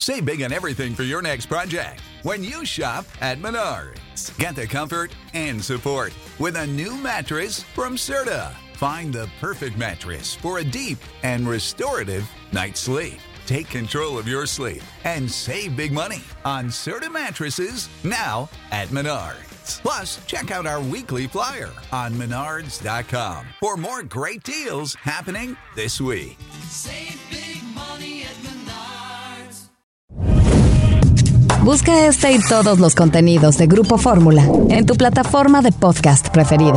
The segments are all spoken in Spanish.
Save big on everything for your next project when you shop at Menards. Get the comfort and support with a new mattress from Serta. Find the perfect mattress for a deep and restorative night's sleep. Take control of your sleep and save big money on Serta mattresses now at Menards. Plus, check out our weekly flyer on menards.com for more great deals happening this week. Save big money at Menards. Busca este y todos los contenidos de Grupo Fórmula en tu plataforma de podcast preferida.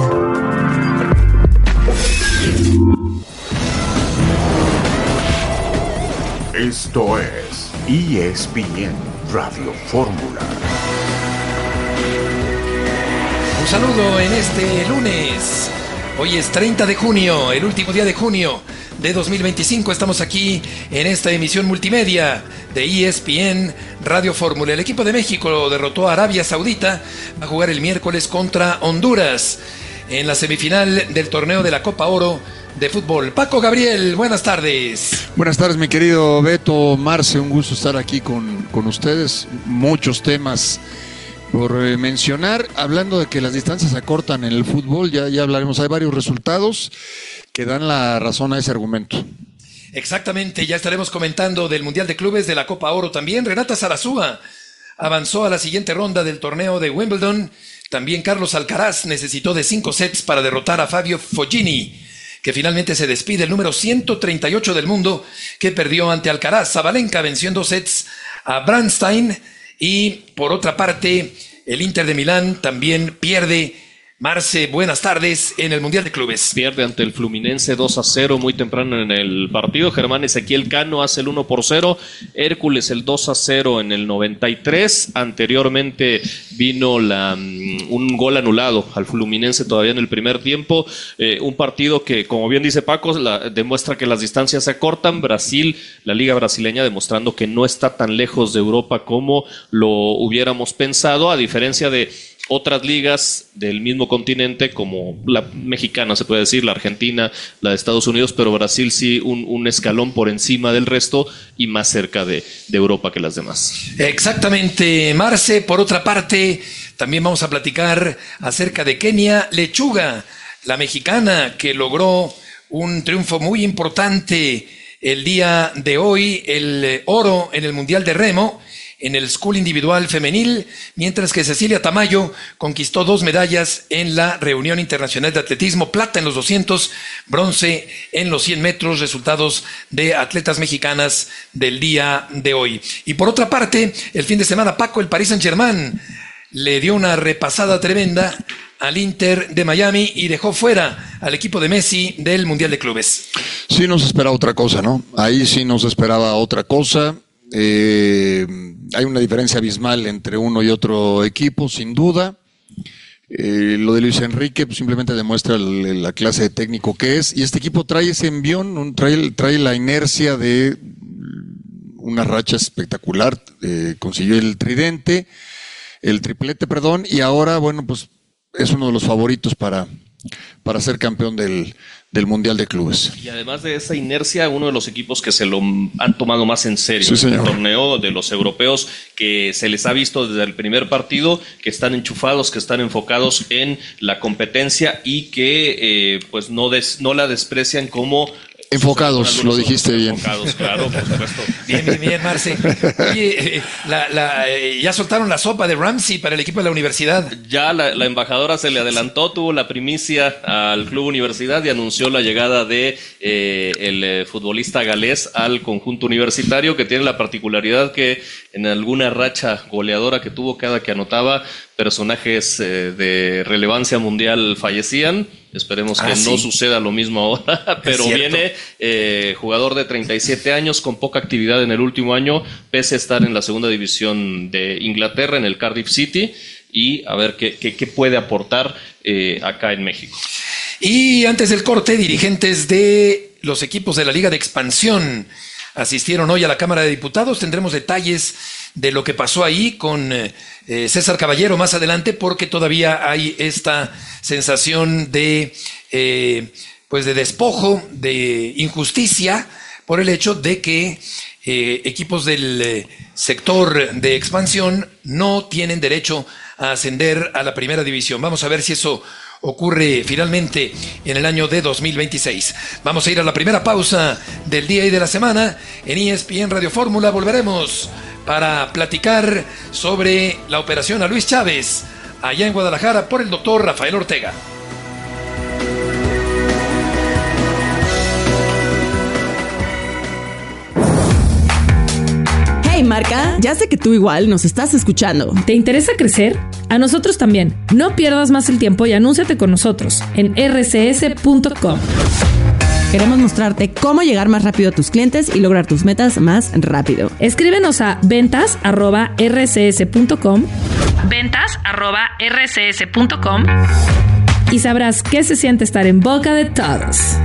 Esto es ESPN Radio Fórmula. Un saludo en este lunes. Hoy es 30 de junio, el último día de junio de 2025. Estamos aquí en esta emisión multimedia de ESPN Radio Fórmula. El equipo de México derrotó a Arabia Saudita. Va a jugar el miércoles contra Honduras en la semifinal del torneo de la Copa Oro de fútbol. Paco Gabriel, buenas tardes. Buenas tardes, mi querido Beto, Marce, un gusto estar aquí con ustedes. Muchos temas por mencionar, hablando de que las distancias se acortan en el fútbol, ya hablaremos, hay varios resultados que dan la razón a ese argumento. Exactamente, ya estaremos comentando del Mundial de Clubes, de la Copa Oro también. Renata Zarazúa avanzó a la siguiente ronda del torneo de Wimbledon. También Carlos Alcaraz necesitó de 5 sets para derrotar a Fabio Fognini, que finalmente se despide, el número 138 del mundo, que perdió ante Alcaraz. Sabalenka venció en 2 sets a Brandstein. Y por otra parte, el Inter de Milán también pierde. Marce, buenas tardes, en el Mundial de Clubes. Pierde ante el Fluminense 2-0 muy temprano en el partido. Germán Ezequiel Cano hace el 1-0. Hércules el 2-0 en el 93. Anteriormente vino un gol anulado al Fluminense todavía en el primer tiempo. Un partido que, como bien dice Paco, demuestra que las distancias se acortan. Brasil, la liga brasileña, demostrando que no está tan lejos de Europa como lo hubiéramos pensado, a diferencia de otras ligas del mismo continente, como la mexicana, se puede decir, la argentina, la de Estados Unidos, pero Brasil sí un escalón por encima del resto y más cerca de Europa que las demás. Exactamente, Marce. Por otra parte, también vamos a platicar acerca de Kenia Lechuga, la mexicana que logró un triunfo muy importante el día de hoy, el oro en el Mundial de Remo, en el school individual femenil, mientras que Cecilia Tamayo conquistó 2 medallas en la reunión internacional de atletismo, plata en los 200, bronce en los 100 metros, resultados de atletas mexicanas del día de hoy. Y por otra parte, el fin de semana, Paco, el Paris Saint-Germain le dio una repasada tremenda al Inter de Miami y dejó fuera al equipo de Messi del Mundial de Clubes. Sí nos esperaba otra cosa, ¿no? Ahí sí nos esperaba otra cosa. Hay una diferencia abismal entre uno y otro equipo, sin duda. Lo de Luis Enrique pues, simplemente demuestra la clase de técnico que es, y este equipo trae ese envión, trae la inercia de una racha espectacular. Consiguió el triplete, y ahora, bueno, pues es uno de los favoritos para ser campeón del Mundial de Clubes. Y además de esa inercia, uno de los equipos que se lo han tomado más en serio sí, en el torneo, de los europeos, que se les ha visto desde el primer partido, que están enchufados, que están enfocados en la competencia y que pues no la desprecian como... Enfocados, lo dijiste bien. Enfocados, claro, por supuesto. Bien, Marce. Oye, ya soltaron la sopa de Ramsey para el equipo de la universidad. Ya la embajadora se le adelantó, tuvo la primicia al Club Universidad y anunció la llegada de el futbolista galés al conjunto universitario, que tiene la particularidad que en alguna racha goleadora que tuvo cada que anotaba, personajes de relevancia mundial fallecían. Esperemos que no suceda lo mismo ahora, pero viene jugador de 37 años con poca actividad en el último año, pese a estar en la segunda división de Inglaterra, en el Cardiff City, y a ver qué puede aportar acá en México. Y antes del corte, dirigentes de los equipos de la Liga de Expansión asistieron hoy a la Cámara de Diputados. Tendremos detalles de lo que pasó ahí con César Caballero más adelante, porque todavía hay esta sensación de pues de despojo, de injusticia, por el hecho de que equipos del sector de expansión no tienen derecho a ascender a la primera división. Vamos a ver si eso ocurre finalmente en el año de 2026. Vamos a ir a la primera pausa del día y de la semana. En ESPN Radio Fórmula volveremos para platicar sobre la operación a Luis Chávez allá en Guadalajara por el doctor Rafael Ortega. Hey marca, ya sé que tú igual nos estás escuchando. ¿Te interesa crecer? A nosotros también. No pierdas más el tiempo y anúnciate con nosotros en rcs.com. Queremos mostrarte cómo llegar más rápido a tus clientes y lograr tus metas más rápido. Escríbenos a ventas@rcs.com ventas@rcs.com y sabrás qué se siente estar en boca de todos.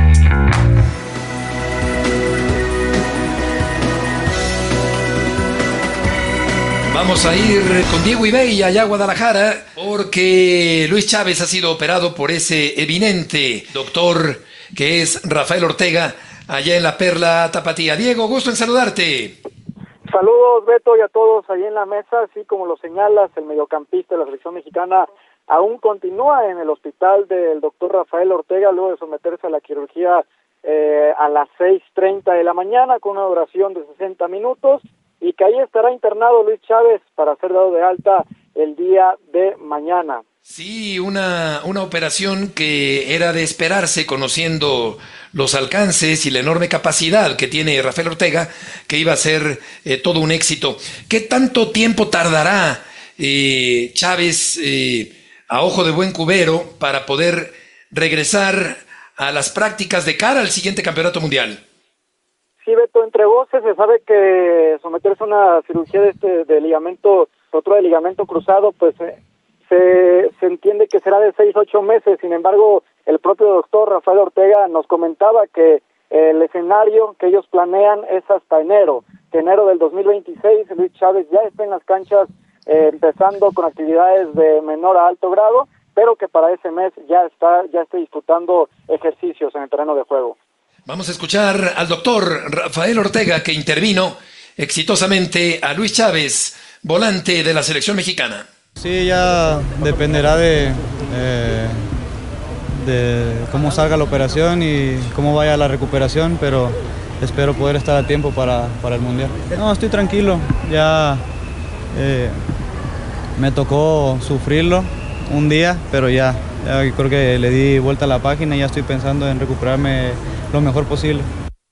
Vamos a ir con Diego Ibey allá a Guadalajara porque Luis Chávez ha sido operado por ese eminente doctor que es Rafael Ortega allá en la Perla Tapatía. Diego, gusto en saludarte. Saludos, Beto, y a todos ahí en la mesa. Así como lo señalas, el mediocampista de la selección mexicana aún continúa en el hospital del doctor Rafael Ortega luego de someterse a la cirugía a las 6:30 de la mañana con una duración de 60 minutos. Y que ahí estará internado Luis Chávez para ser dado de alta el día de mañana. Sí, una operación que era de esperarse conociendo los alcances y la enorme capacidad que tiene Rafael Ortega, que iba a ser todo un éxito. ¿Qué tanto tiempo tardará Chávez a ojo de buen cubero para poder regresar a las prácticas de cara al siguiente campeonato mundial? Sí, Beto, entre voces se sabe que someterse a una cirugía de ligamento, rotura de ligamento cruzado, pues se entiende que será de 6 a 8 meses. Sin embargo, el propio doctor Rafael Ortega nos comentaba que el escenario que ellos planean es hasta enero del 2026. Luis Chávez ya está en las canchas empezando con actividades de menor a alto grado, pero que para ese mes ya está disputando ejercicios en el terreno de juego. Vamos a escuchar al doctor Rafael Ortega, que intervino exitosamente a Luis Chávez, volante de la selección mexicana. Sí, ya dependerá de cómo salga la operación y cómo vaya la recuperación, pero espero poder estar a tiempo para el Mundial. No, estoy tranquilo, ya me tocó sufrirlo un día, pero ya creo que le di vuelta a la página y ya estoy pensando en recuperarme lo mejor posible.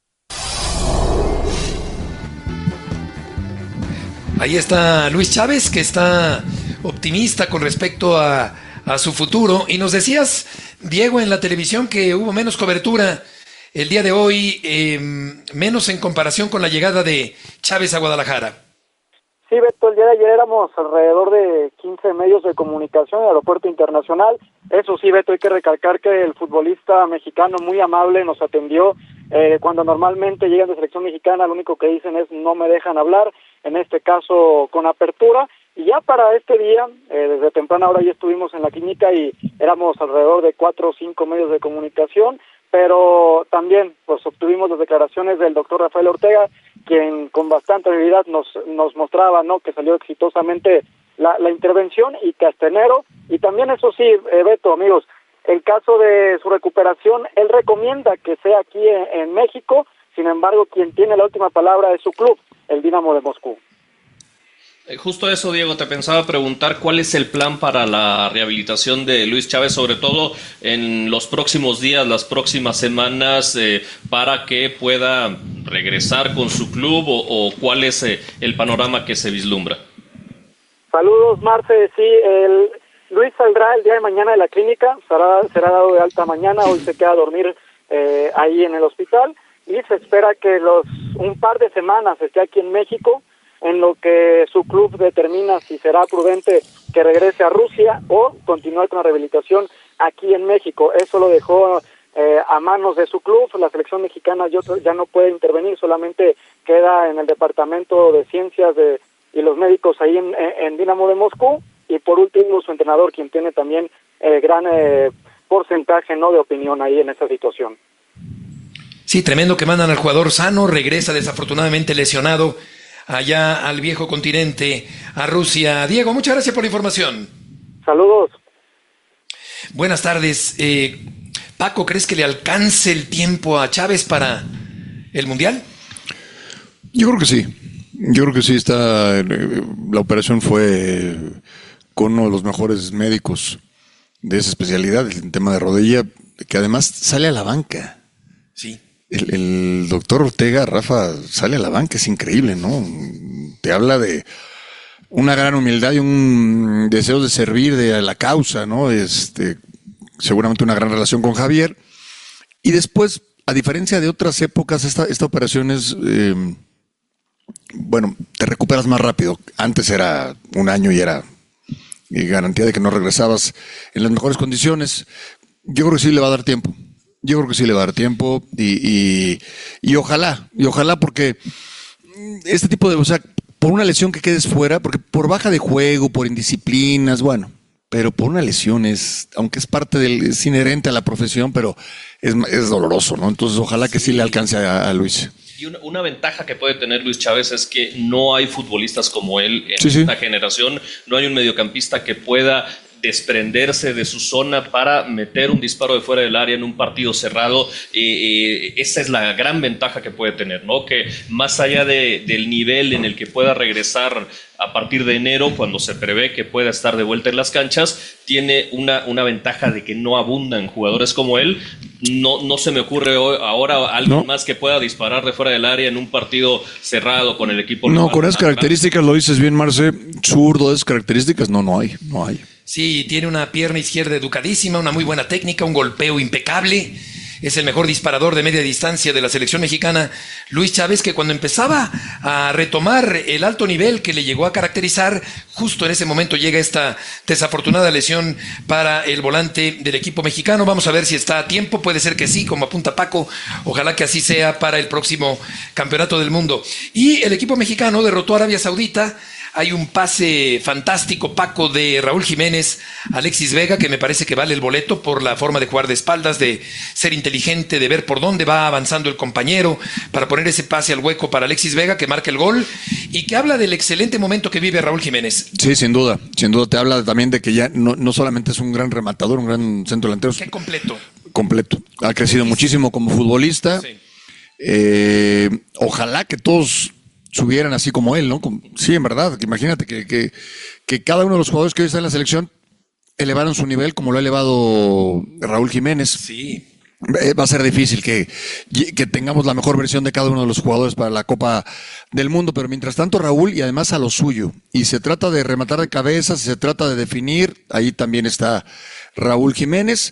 Ahí está Luis Chávez, que está optimista con respecto a su futuro. Y nos decías, Diego, en la televisión que hubo menos cobertura el día de hoy, menos en comparación con la llegada de Chávez a Guadalajara. Sí, Beto, el día de ayer éramos alrededor de 15 medios de comunicación en el aeropuerto internacional. Eso sí, Beto, hay que recalcar que el futbolista mexicano muy amable nos atendió. Cuando normalmente llegan de selección mexicana, lo único que dicen es no me dejan hablar, en este caso con apertura. Y ya para este día, desde temprana hora ya estuvimos en la clínica y éramos alrededor de 4 o 5 medios de comunicación, pero también pues obtuvimos las declaraciones del doctor Rafael Ortega, quien con bastante habilidad nos mostraba, ¿no?, que salió exitosamente la intervención y que hasta enero. Y también, eso sí, Beto, amigos, en caso de su recuperación, él recomienda que sea aquí en México. Sin embargo, quien tiene la última palabra es su club, el Dinamo de Moscú. Justo eso, Diego, te pensaba preguntar cuál es el plan para la rehabilitación de Luis Chávez, sobre todo en los próximos días, las próximas semanas, para que pueda regresar con su club o cuál es el panorama que se vislumbra. Saludos, Marce. Sí, Luis saldrá el día de mañana de la clínica, será dado de alta mañana. Hoy se queda a dormir ahí en el hospital y se espera que un par de semanas esté aquí en México, en lo que su club determina si será prudente que regrese a Rusia o continuar con la rehabilitación aquí en México. Eso lo dejó a manos de su club. La selección mexicana ya no puede intervenir, solamente queda en el departamento de ciencias y los médicos ahí en Dinamo de Moscú. Y por último, su entrenador, quien tiene también gran porcentaje, ¿no?, de opinión ahí en esa situación. Sí, tremendo que mandan al jugador sano, regresa desafortunadamente lesionado allá al viejo continente, a Rusia. Diego, muchas gracias por la información. Saludos. Buenas tardes. Paco, ¿crees que le alcance el tiempo a Chávez para el Mundial? Yo creo que sí. Yo creo que sí está. La operación fue con uno de los mejores médicos de esa especialidad, el tema de rodilla, que además sale a la banca. Sí. El doctor Ortega, Rafa, sale a la banca, es increíble, ¿no? Te habla de una gran humildad y un deseo de servir de la causa, ¿no? Seguramente una gran relación con Javier. Y después, a diferencia de otras épocas, esta operación es, te recuperas más rápido. Antes era un año y era garantía de que no regresabas en las mejores condiciones. Yo creo que sí le va a dar tiempo. Y ojalá, porque este tipo de, por una lesión que quedes fuera, porque por baja de juego, por indisciplinas, pero por una lesión aunque es es inherente a la profesión, pero es doloroso, ¿no? Entonces ojalá que sí le alcance a Luis. Y una ventaja que puede tener Luis Chávez es que no hay futbolistas como él en esta generación, no hay un mediocampista que pueda desprenderse de su zona para meter un disparo de fuera del área en un partido cerrado. Esa es la gran ventaja que puede tener, ¿no? Que más allá del nivel en el que pueda regresar a partir de enero, cuando se prevé que pueda estar de vuelta en las canchas, tiene una ventaja de que no abundan jugadores como él. No se me ocurre ahora alguien más que pueda disparar de fuera del área en un partido cerrado con el equipo. No, con esas características, lo dices bien, Marce, zurdo, esas características, no hay. Sí, tiene una pierna izquierda educadísima, una muy buena técnica, un golpeo impecable. Es el mejor disparador de media distancia de la selección mexicana, Luis Chávez, que cuando empezaba a retomar el alto nivel que le llegó a caracterizar, justo en ese momento llega esta desafortunada lesión para el volante del equipo mexicano. Vamos a ver si está a tiempo, puede ser que sí, como apunta Paco, ojalá que así sea para el próximo Campeonato del Mundo. Y el equipo mexicano derrotó a Arabia Saudita. Hay un pase fantástico, Paco, de Raúl Jiménez, Alexis Vega, que me parece que vale el boleto por la forma de jugar de espaldas, de ser inteligente, de ver por dónde va avanzando el compañero, para poner ese pase al hueco para Alexis Vega, que marca el gol, y que habla del excelente momento que vive Raúl Jiménez. Sí, sin duda te habla también de que ya no solamente es un gran rematador, un gran centro delantero. Qué completo. Completo. Ha crecido muchísimo como futbolista. Sí. Ojalá que todos subieran así como él, ¿no? Sí, en verdad, imagínate que cada uno de los jugadores que hoy están en la selección elevaron su nivel como lo ha elevado Raúl Jiménez. Sí. Va a ser difícil que tengamos la mejor versión de cada uno de los jugadores para la Copa del Mundo, pero mientras tanto Raúl, y además a lo suyo, y se trata de rematar de cabeza, se trata de definir, ahí también está Raúl Jiménez.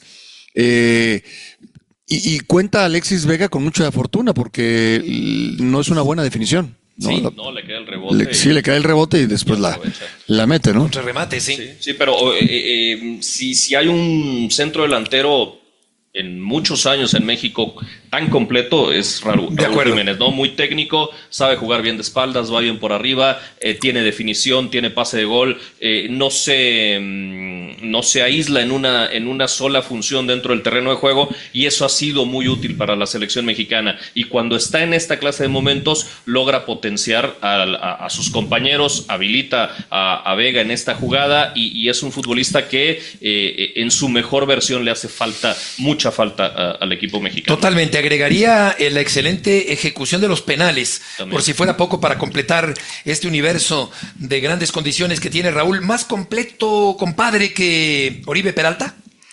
Y cuenta Alexis Vega con mucha fortuna la no es una buena definición. Sí, le queda el rebote. Le cae el rebote y después la mete, ¿no? Contra remate, sí. Sí, pero si hay un centro delantero en muchos años en México tan completo, es Raúl Jiménez, ¿no? Muy técnico, sabe jugar bien de espaldas, va bien por arriba, tiene definición, tiene pase de gol, no se aísla en una sola función dentro del terreno de juego, y eso ha sido muy útil para la selección mexicana. Y cuando está en esta clase de momentos, logra potenciar a sus compañeros, habilita a Vega en esta jugada, y es un futbolista que en su mejor versión le hace mucha falta al equipo mexicano. Totalmente. Agregaría la excelente ejecución de los penales, también, por si fuera poco, para completar este universo de grandes condiciones que tiene Raúl. Más completo, compadre, que Oribe Peralta.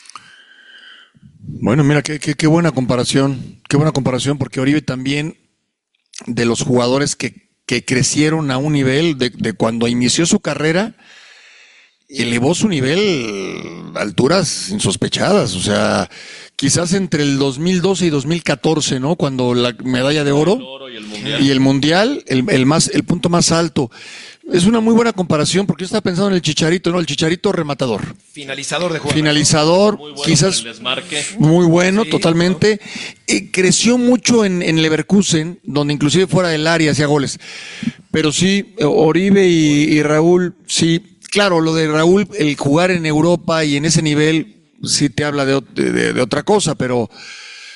Bueno, mira, qué buena comparación. Qué buena comparación, porque Oribe también, de los jugadores que crecieron a un nivel de cuando inició su carrera, elevó su nivel a alturas insospechadas. O sea, quizás entre el 2012 y 2014, ¿no? Cuando la medalla de oro y el mundial, el punto más alto. Es una muy buena comparación, porque yo estaba pensando en el Chicharito, ¿no? El Chicharito rematador. Finalizador de juego. Finalizador, muy bueno, quizás muy bueno, sí, totalmente. Creció mucho en Leverkusen, donde inclusive fuera del área hacía goles. Pero sí, Oribe y Raúl, sí. Claro, lo de Raúl, el jugar en Europa y en ese nivel, sí te habla de otra cosa, pero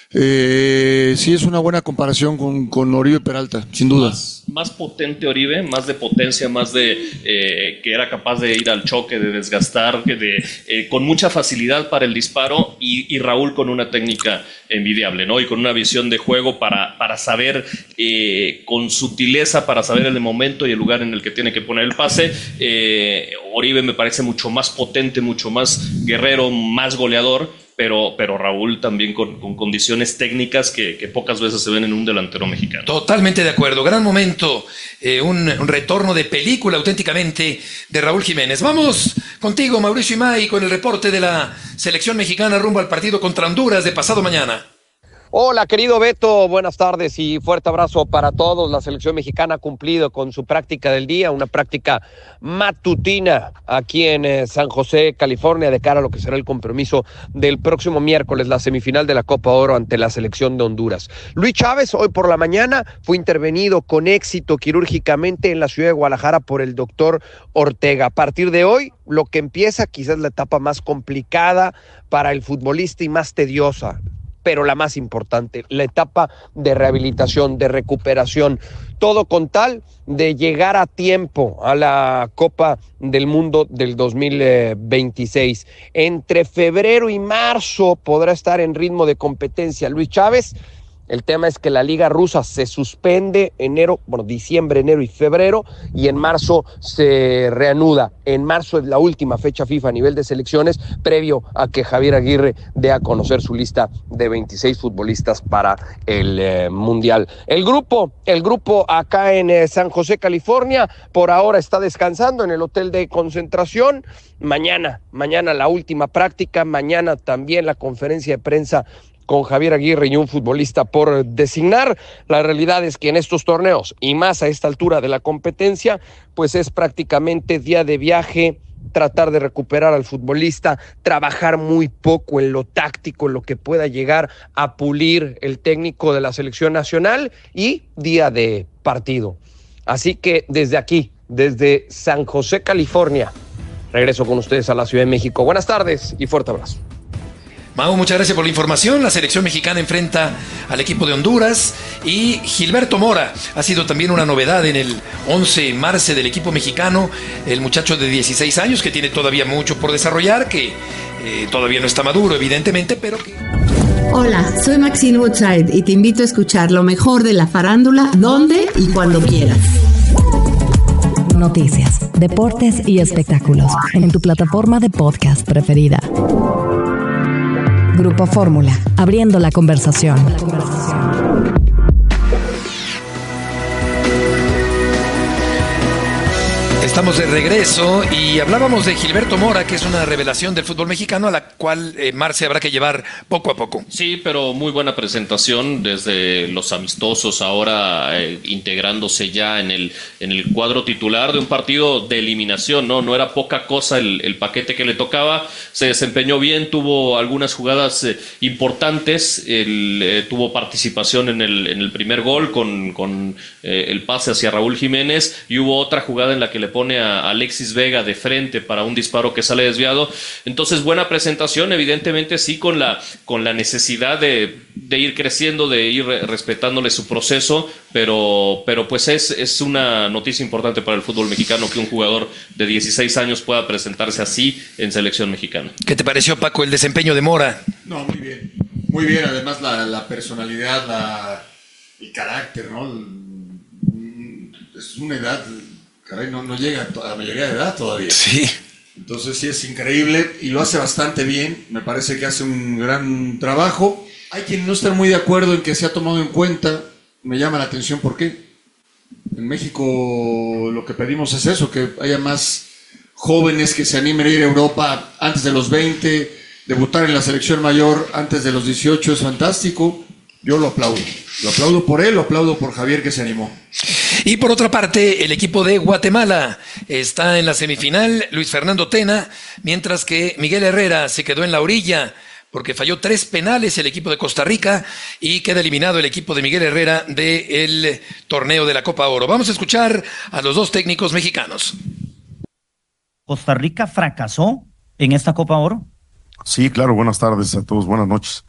Sí, es una buena comparación con Oribe Peralta, sin duda. Más potente Oribe, más de potencia, más de que era capaz de ir al choque, de desgastar, con mucha facilidad para el disparo, y Raúl con una técnica envidiable, ¿no? Y con una visión de juego para saber, con sutileza, para saber el momento y el lugar en el que tiene que poner el pase. Oribe me parece mucho más potente, mucho más guerrero, más goleador, pero Raúl también con condiciones técnicas que pocas veces se ven en un delantero mexicano. Totalmente de acuerdo. Gran momento, un retorno de película auténticamente de Raúl Jiménez. Vamos contigo, Mauricio Imay, con el reporte de la selección mexicana rumbo al partido contra Honduras de pasado mañana. Hola, querido Beto, buenas tardes y fuerte abrazo para todos. La selección mexicana ha cumplido con su práctica del día, una práctica matutina aquí en San José, California, de cara a lo que será el compromiso del próximo miércoles, la semifinal de la Copa Oro ante la selección de Honduras. Luis Chávez, hoy por la mañana, fue intervenido con éxito quirúrgicamente en la ciudad de Guadalajara por el doctor Ortega. A partir de hoy, lo que empieza quizás la etapa más complicada para el futbolista y más tediosa, pero la más importante, la etapa de rehabilitación, de recuperación, todo con tal de llegar a tiempo a la Copa del Mundo del 2026. Entre febrero y marzo podrá estar en ritmo de competencia Luis Chávez. El tema es que la Liga Rusa se suspende diciembre, enero y febrero, y en marzo se reanuda. En marzo es la última fecha FIFA a nivel de selecciones, previo a que Javier Aguirre dé a conocer su lista de 26 futbolistas para el Mundial. El grupo acá en San José, California, por ahora está descansando en el hotel de concentración. Mañana la última práctica, mañana también la conferencia de prensa con Javier Aguirre y un futbolista por designar. La realidad es que en estos torneos, y más a esta altura de la competencia, pues es prácticamente día de viaje, tratar de recuperar al futbolista, trabajar muy poco en lo táctico, en lo que pueda llegar a pulir el técnico de la selección nacional, y día de partido. Así que desde aquí, desde San José, California, regreso con ustedes a la Ciudad de México. Buenas tardes y fuerte abrazo. Mau, muchas gracias por la información. La selección mexicana enfrenta al equipo de Honduras, y Gilberto Mora ha sido también una novedad en el 11 Marce del equipo mexicano, el muchacho de 16 años que tiene todavía mucho por desarrollar, que todavía no está maduro evidentemente, pero que... Hola, soy Maxine Woodside y te invito a escuchar lo mejor de la farándula donde y cuando quieras. Noticias, deportes y espectáculos en tu plataforma de podcast preferida. Grupo Fórmula, abriendo la conversación. Estamos de regreso y hablábamos de Gilberto Mora, que es una revelación del fútbol mexicano a la cual Marce habrá que llevar poco a poco. Sí, pero muy buena presentación desde los amistosos, ahora integrándose ya en el cuadro titular de un partido de eliminación, ¿no? No era poca cosa el paquete que le tocaba. Se desempeñó bien, tuvo algunas jugadas importantes, tuvo participación en el primer gol con el pase hacia Raúl Jiménez, y hubo otra jugada en la que le pone a Alexis Vega de frente para un disparo que sale desviado. Entonces, buena presentación, evidentemente sí, con la necesidad de ir creciendo, de ir respetándole su proceso, pero pues es una noticia importante para el fútbol mexicano que un jugador de 16 años pueda presentarse así en selección mexicana. ¿Qué te pareció, Paco, el desempeño de Mora? No, muy bien, además la personalidad, el carácter, ¿no? Es una edad, caray, no llega a la mayoría de edad todavía. Sí. Entonces sí es increíble y lo hace bastante bien. Me parece que hace un gran trabajo. Hay quienes no están muy de acuerdo en que se ha tomado en cuenta. Me llama la atención por qué. En México lo que pedimos es eso, que haya más jóvenes que se animen a ir a Europa antes de los 20, debutar en la selección mayor antes de los 18 es fantástico. Yo lo aplaudo. Lo aplaudo por él, lo aplaudo por Javier, que se animó. Y por otra parte, el equipo de Guatemala está en la semifinal, Luis Fernando Tena, mientras que Miguel Herrera se quedó en la orilla porque falló 3 penales el equipo de Costa Rica, y queda eliminado el equipo de Miguel Herrera del torneo de la Copa Oro. Vamos a escuchar a los 2 técnicos mexicanos. ¿Costa Rica fracasó en esta Copa Oro? Sí, claro, buenas tardes a todos, buenas noches.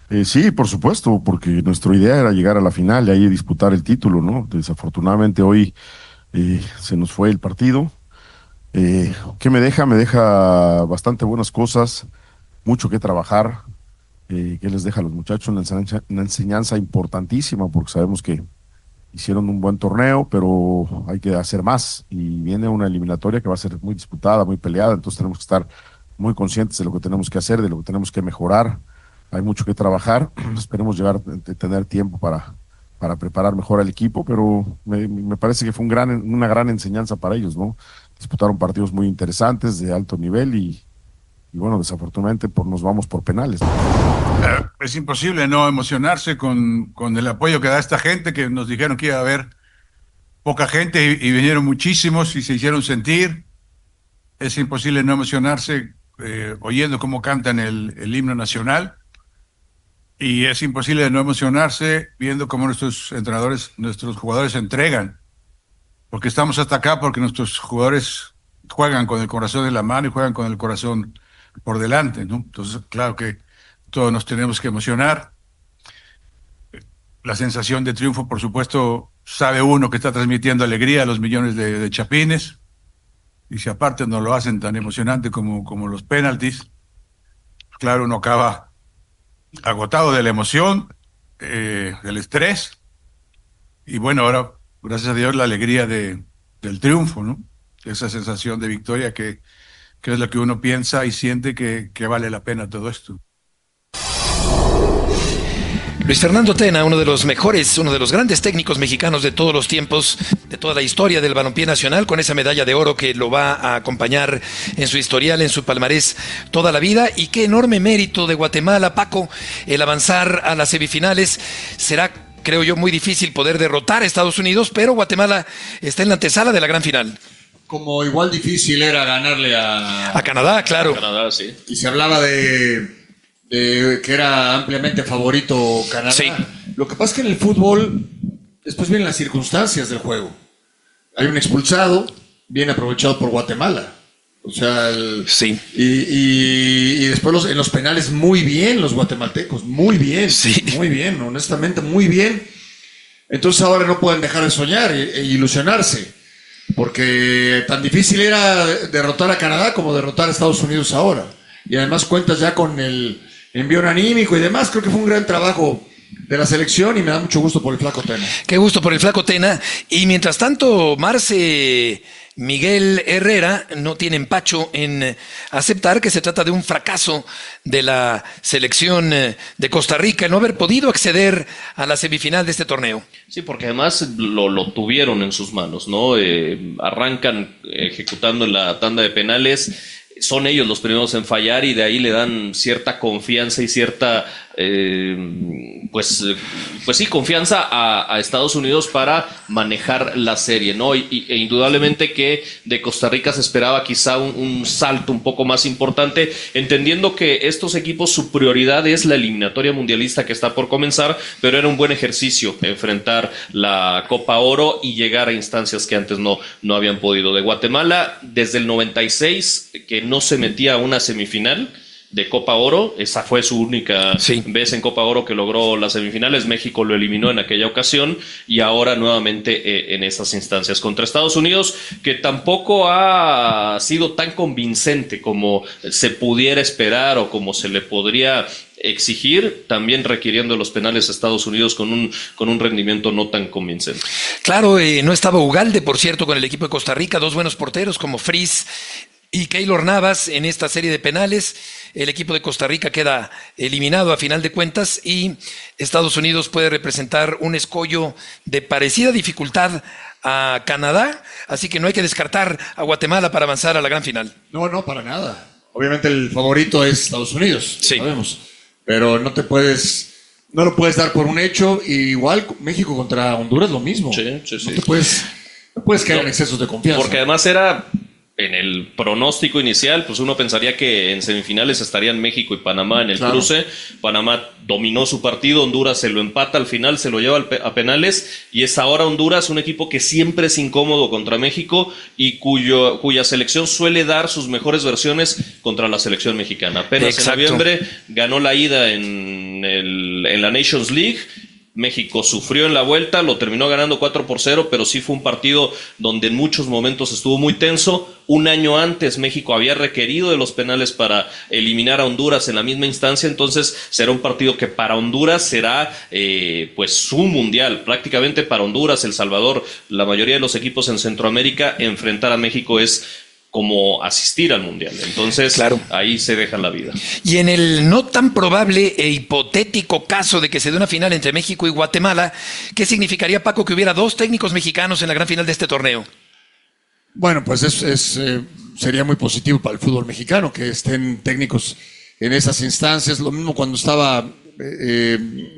Sí, por supuesto, porque nuestra idea era llegar a la final y ahí disputar el título, ¿no? Desafortunadamente hoy se nos fue el partido. ¿Qué me deja? Me deja bastante buenas cosas, mucho que trabajar. ¿Qué les deja a los muchachos? Una enseñanza importantísima, porque sabemos que hicieron un buen torneo, pero hay que hacer más. Y viene una eliminatoria que va a ser muy disputada, muy peleada, entonces tenemos que estar muy conscientes de lo que tenemos que hacer, de lo que tenemos que mejorar. Hay mucho que trabajar. Esperemos llegar a tener tiempo para preparar mejor al equipo, pero me parece que fue una gran enseñanza para ellos, ¿no? Disputaron partidos muy interesantes, de alto nivel y bueno, desafortunadamente nos vamos por penales. Es imposible no emocionarse con el apoyo que da esta gente, que nos dijeron que iba a haber poca gente y vinieron muchísimos y se hicieron sentir. Es imposible no emocionarse oyendo cómo cantan el himno nacional. Y es imposible no emocionarse viendo cómo nuestros entrenadores, nuestros jugadores se entregan. Porque estamos hasta acá, porque nuestros jugadores juegan con el corazón en la mano y juegan con el corazón por delante, ¿no? Entonces, claro que todos nos tenemos que emocionar. La sensación de triunfo, por supuesto, sabe uno que está transmitiendo alegría a los millones de chapines. Y si aparte no lo hacen tan emocionante como los penaltis, claro, uno acaba agotado de la emoción, del estrés, y bueno, ahora, gracias a Dios, la alegría del triunfo, ¿no? Esa sensación de victoria que es lo que uno piensa y siente que vale la pena todo esto. Luis Fernando Tena, uno de los mejores, uno de los grandes técnicos mexicanos de todos los tiempos, de toda la historia del balompié nacional, con esa medalla de oro que lo va a acompañar en su historial, en su palmarés toda la vida. Y qué enorme mérito de Guatemala, Paco, el avanzar a las semifinales. Será, creo yo, muy difícil poder derrotar a Estados Unidos, pero Guatemala está en la antesala de la gran final. Como igual difícil era ganarle a Canadá, claro. A Canadá, sí. Y se hablaba de que era ampliamente favorito Canadá. Sí. Lo que pasa es que en el fútbol después vienen las circunstancias del juego. Hay un expulsado, bien aprovechado por Guatemala. O sea, sí. Y después en los penales muy bien los guatemaltecos, muy bien, sí. Muy bien, honestamente muy bien. Entonces ahora no pueden dejar de soñar e ilusionarse, porque tan difícil era derrotar a Canadá como derrotar a Estados Unidos ahora. Y además cuentas ya con el envío anímico y demás. Creo que fue un gran trabajo de la selección y me da mucho gusto por el Flaco Tena. Qué gusto por el Flaco Tena. Y mientras tanto, Marce, Miguel Herrera no tiene empacho en aceptar que se trata de un fracaso de la selección de Costa Rica, el no haber podido acceder a la semifinal de este torneo. Sí, porque además lo tuvieron en sus manos, ¿no? Arrancan ejecutando en la tanda de penales. Son ellos los primeros en fallar y de ahí le dan cierta confianza y cierta, pues sí, confianza a Estados Unidos para manejar la serie, ¿no? E indudablemente que de Costa Rica se esperaba quizá un salto un poco más importante, entendiendo que estos equipos, su prioridad es la eliminatoria mundialista que está por comenzar, pero era un buen ejercicio enfrentar la Copa Oro y llegar a instancias que antes no habían podido. De Guatemala, desde el 96, que no se metía a una semifinal de Copa Oro, esa fue su única vez en Copa Oro que logró las semifinales. México lo eliminó en aquella ocasión y ahora nuevamente en esas instancias contra Estados Unidos, que tampoco ha sido tan convincente como se pudiera esperar o como se le podría exigir, también requiriendo los penales a Estados Unidos con un rendimiento no tan convincente. Claro, no estaba Ugalde, por cierto, con el equipo de Costa Rica, dos buenos porteros como Fris y Keylor Navas en esta serie de penales. El equipo de Costa Rica queda eliminado a final de cuentas y Estados Unidos puede representar un escollo de parecida dificultad a Canadá, así que no hay que descartar a Guatemala para avanzar a la gran final. No, para nada. Obviamente el favorito es Estados Unidos, sí. Sabemos, pero no lo puedes dar por un hecho. Y igual México contra Honduras lo mismo. Sí. No puedes caer en excesos de confianza. Porque además era... En el pronóstico inicial, pues uno pensaría que en semifinales estarían México y Panamá en el cruce. Panamá dominó su partido, Honduras se lo empata al final, se lo lleva a penales, y es ahora Honduras un equipo que siempre es incómodo contra México y cuya selección suele dar sus mejores versiones contra la selección mexicana. Apenas en noviembre ganó la ida en en la Nations League. México sufrió en la vuelta, lo terminó ganando 4-0, pero sí fue un partido donde en muchos momentos estuvo muy tenso. Un año antes México había requerido de los penales para eliminar a Honduras en la misma instancia, entonces será un partido que para Honduras será pues su mundial. Prácticamente para Honduras, El Salvador, la mayoría de los equipos en Centroamérica, enfrentar a México es como asistir al mundial. Entonces, claro, ahí se deja la vida. Y en el no tan probable e hipotético caso de que se dé una final entre México y Guatemala, ¿qué significaría, Paco, que hubiera 2 técnicos mexicanos en la gran final de este torneo? Bueno, pues sería muy positivo para el fútbol mexicano que estén técnicos en esas instancias. Lo mismo cuando estaba el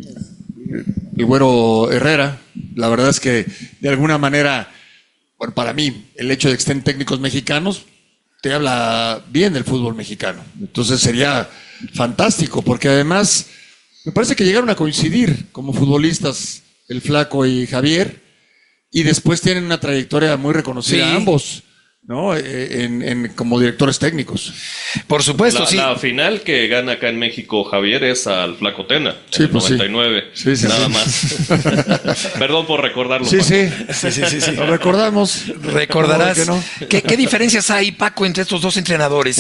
Güero Herrera. La verdad es que de alguna manera, bueno, para mí, el hecho de que estén técnicos mexicanos te habla bien del fútbol mexicano. Entonces sería fantástico, porque además me parece que llegaron a coincidir como futbolistas el Flaco y Javier, y después tienen una trayectoria muy reconocida ambos, ¿no? Como directores técnicos. Por supuesto, La final que gana acá en México Javier es al Flaco Tena, sí, en el pues 99, sí, nada más. Perdón por recordarlo. Sí. Lo recordamos. Recordarás. No. ¿Qué diferencias hay, Paco, entre estos 2 entrenadores?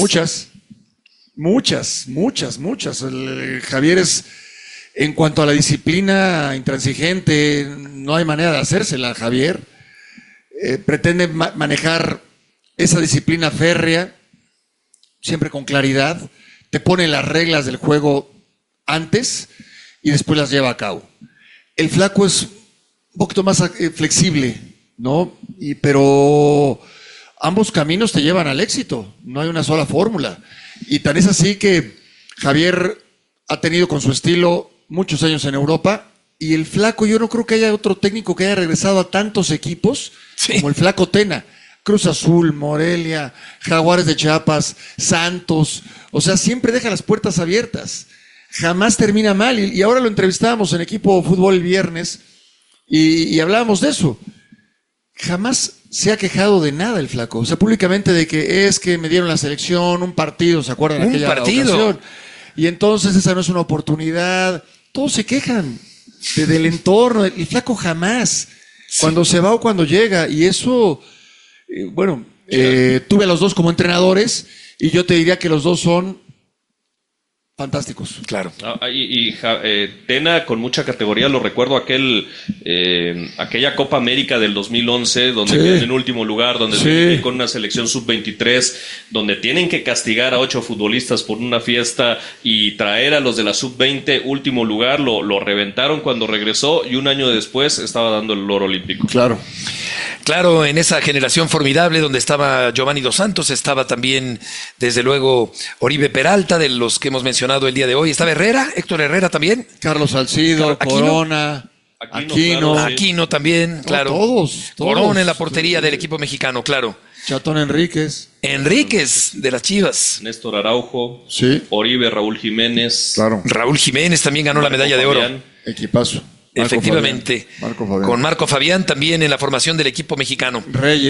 Muchas. El Javier es, en cuanto a la disciplina intransigente, no hay manera de hacérsela, Javier. Pretende manejar esa disciplina férrea, siempre con claridad, te pone las reglas del juego antes y después las lleva a cabo. El Flaco es un poquito más flexible, ¿no? Pero ambos caminos te llevan al éxito, no hay una sola fórmula. Y tan es así que Javier ha tenido con su estilo muchos años en Europa, y el Flaco, yo no creo que haya otro técnico que haya regresado a tantos equipos como el Flaco Tena. Cruz Azul, Morelia, Jaguares de Chiapas, Santos, o sea, siempre deja las puertas abiertas, jamás termina mal, y ahora lo entrevistábamos en Equipo Fútbol el viernes, y hablábamos de eso. Jamás se ha quejado de nada el Flaco, o sea, públicamente, de que es que me dieron la selección, un partido, ¿se acuerdan? Un partido. Ocasión? Y entonces esa no es una oportunidad. Todos se quejan del entorno, el Flaco jamás, cuando se va o cuando llega, y eso... tuve a los 2 como entrenadores y yo te diría que los 2 son fantásticos. Claro. Tena con mucha categoría, lo recuerdo aquella Copa América del 2011 donde quedan en último lugar, donde tienen que ir con una selección sub-23, donde tienen que castigar a 8 futbolistas por una fiesta y traer a los de la sub-20 último lugar, lo reventaron cuando regresó y un año después estaba dando el oro olímpico. Claro, en esa generación formidable donde estaba Giovanni Dos Santos, estaba también, desde luego, Oribe Peralta, de los que hemos mencionado el día de hoy. Estaba Herrera, Héctor Herrera también. Carlos Salcido, Corona, Aquino también, claro. Todos. Corona en la portería del equipo mexicano, claro. Chatón Enríquez de las Chivas. Néstor Araujo, Oribe, Raúl Jiménez. Claro. Raúl Jiménez también ganó la medalla de oro. Equipazo. Efectivamente. Con Marco Fabián también en la formación del equipo mexicano.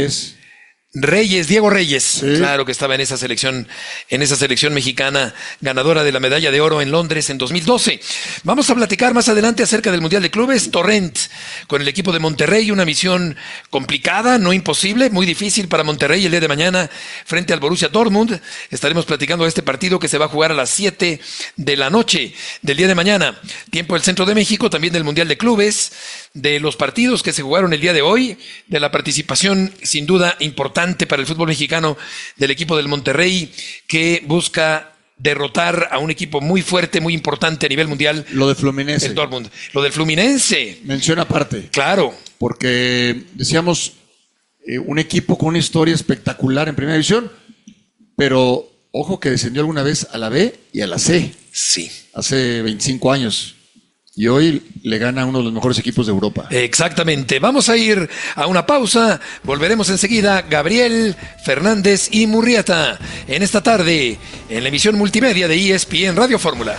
Diego Reyes, claro que estaba en esa selección mexicana, ganadora de la medalla de oro en Londres en 2012. Vamos a platicar más adelante acerca del Mundial de Clubes. Torrent con el equipo de Monterrey, una misión complicada, no imposible, muy difícil para Monterrey el día de mañana frente al Borussia Dortmund. Estaremos platicando de este partido que se va a jugar a las 7 de la noche del día de mañana, tiempo del Centro de México, también del Mundial de Clubes, de los partidos que se jugaron el día de hoy, de la participación sin duda importante para el fútbol mexicano del equipo del Monterrey, que busca derrotar a un equipo muy fuerte, muy importante a nivel mundial. Lo de Fluminense. El Dortmund. Lo del Fluminense. Mención aparte. Claro. Porque decíamos, un equipo con una historia espectacular en Primera División, pero ojo que descendió alguna vez a la B y a la C. Sí. Hace 25 años. Y hoy le gana a uno de los mejores equipos de Europa. Exactamente. Vamos a ir a una pausa. Volveremos enseguida. Gabriel, Fernández y Murrieta en esta tarde en la emisión multimedia de ESPN Radio Fórmula.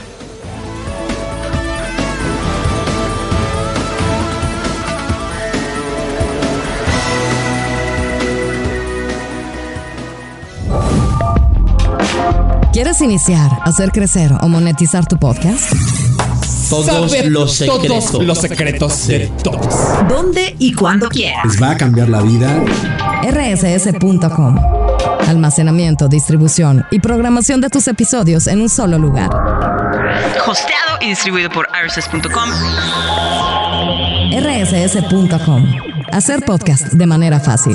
¿Quieres iniciar, hacer crecer o monetizar tu podcast? Saber los secretos. todos los secretos de todos. ¿Dónde y cuando quieras? Les va a cambiar la vida. rss.com. Almacenamiento, distribución y programación de tus episodios en un solo lugar. Hosteado y distribuido por rss.com. rss.com. Hacer podcast de manera fácil.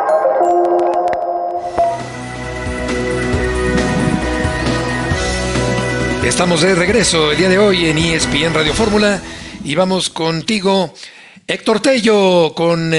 Estamos de regreso el día de hoy en ESPN Radio Fórmula y vamos contigo, Héctor Tello, con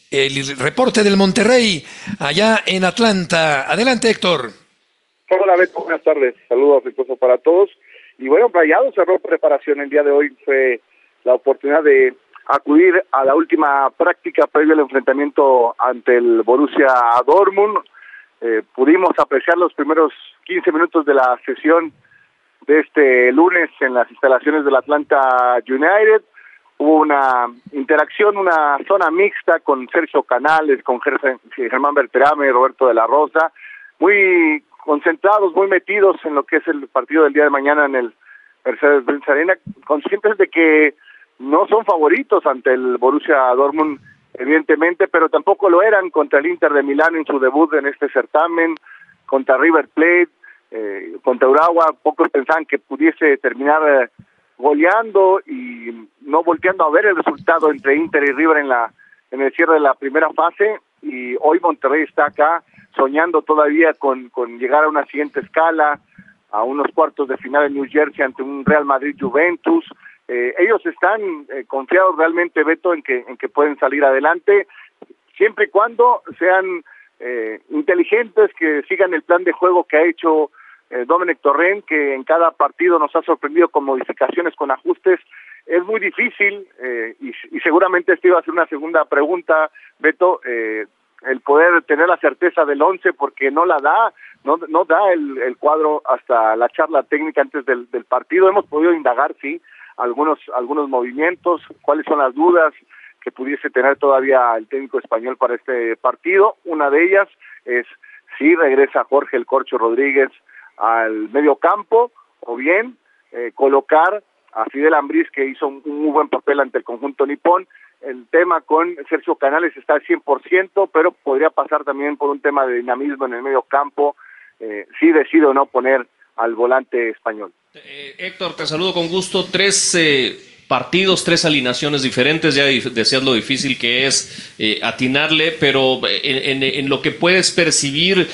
el reporte del Monterrey allá en Atlanta. Adelante, Héctor. Hola, Beto, buenas tardes. Saludos afectuosos para todos. Y bueno, Rayados cerró preparación el día de hoy. Fue la oportunidad de acudir a la última práctica previa al enfrentamiento ante el Borussia Dortmund. Pudimos apreciar los primeros 15 minutos de la sesión de este lunes en las instalaciones del Atlanta United. Hubo una interacción, una zona mixta con Sergio Canales, con Germán Berterame, Roberto de la Rosa, muy concentrados, muy metidos en lo que es el partido del día de mañana en el Mercedes-Benz Arena, conscientes de que no son favoritos ante el Borussia Dortmund, evidentemente, pero tampoco lo eran contra el Inter de Milán en su debut en este certamen, contra River Plate, contra Urawa. Pocos pensaban que pudiese terminar goleando y no volteando a ver el resultado entre Inter y River en el cierre de la primera fase, y hoy Monterrey está acá soñando todavía con llegar a una siguiente escala, a unos cuartos de final en New Jersey ante un Real Madrid Juventus. Ellos están confiados realmente, Beto, en que pueden salir adelante, siempre y cuando sean inteligentes, que sigan el plan de juego que ha hecho Domènech Torrent, que en cada partido nos ha sorprendido con modificaciones, con ajustes. Es muy difícil, y seguramente esta iba a ser una segunda pregunta, Beto, el poder tener la certeza del 11, porque no la da, no da el cuadro hasta la charla técnica antes del partido. Hemos podido indagar, sí, algunos movimientos, cuáles son las dudas que pudiese tener todavía el técnico español para este partido. Una de ellas es si regresa Jorge El Corcho Rodríguez al medio campo, o bien colocar a Fidel Ambriz, que hizo un muy buen papel ante el conjunto nipón. El tema con Sergio Canales está al 100%, pero podría pasar también por un tema de dinamismo en el medio campo, si decide o no poner al volante español. Héctor, te saludo con gusto. 3 partidos, 3 alineaciones diferentes, ya decías lo difícil que es atinarle, pero en lo que puedes percibir,